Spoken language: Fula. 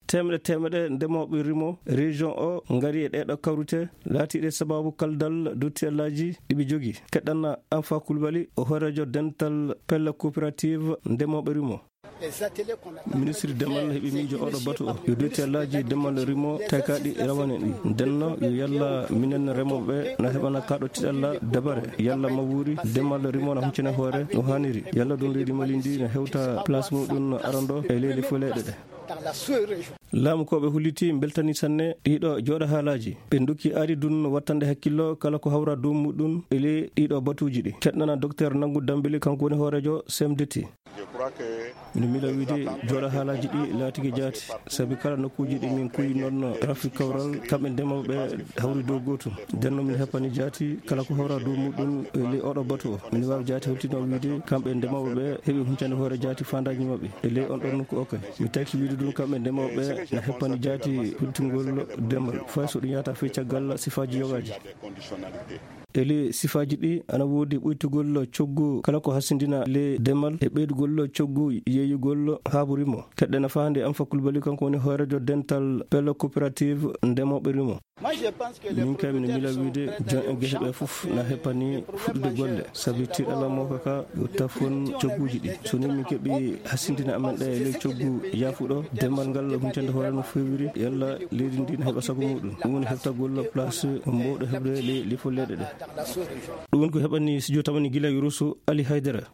temɗe ndemoɓe rimo région o ngari e ɗeɗo kawrute laatiɗe sababu kaldal duttellaji ɗiɓe jogui. Keɗɗanna Alpha Coulibaly o horejo dental pelle coopérative ndemoɓe rimo. Ministre demal heɓi miijo oɗo batu o yo duttellaji demal rimo takaɗi rawane ɗi ndenno yo yalla minen remoɓe na heɓana kaɗo tiɗalla dabare yalla mawuri demal rimo na huccine hoore no hanniri yalla ɗum leydi Mali ndi ne hewta place muɗum arando e leydi fo leyɗe ɗe. Laamu ko ɓe hulliti beltani sanne ɗiɗo jooɗo haalaji ɓe dokki aadi dun wattande hakkillo kala ko hawra dow muɗum e ley ɗiɗo batuji ɗi. Keɗnana docteur Nangu Dambili kanko woni hoorejo CMDT. Mino mila wiide jooɗo haalaji ɗi laatigi jaati sabi kala nokkuji ɗi min kuyi noon trafic kawral kamɓe ndemoɓe hawri dow gotum denno min heppani jaati kala ko hawra dow muɗum e ley oɗo batu o min wawi jaati hewtino wiide kamɓe ndemoɓe heeɓi huccande hoore jaati fandaji mabɓe e ley on ɗon nokku o kay mi taki wiide ɗum kamɓe ndemoɓe ne heppani jaati hultingol demal fay so ɗum yahata fe caggal sifaji yogaji. Ele sifaji ɗi ana woodi ɓuytugol coggu kala ko hasindina le demal e ɓeydugol coggu yeeyugol haaburimo. Keɗɗena fahande Alpha Coulibaly kanko woni hoorejo dental pelle coopérative ndemoɓe rimo. Min kay mino mila wiide jon en guese ɓe fof na heppani fuɗɗude golle sabi tiɗalla moko ka yo tafon cogguji ɗi so ni min keeɓi hasindina amen ɗe e ley coggu yaafuɗo demal ngal huncande hoore no fewiri yalla leydi ndi ne heɓa sago muɗum ɗum woni heftagol place mbowɗo heɓde ley fo leyɗe ɗe. Ɗum woni ko heɓani studio tamani guila Youroussou Ali Haydara.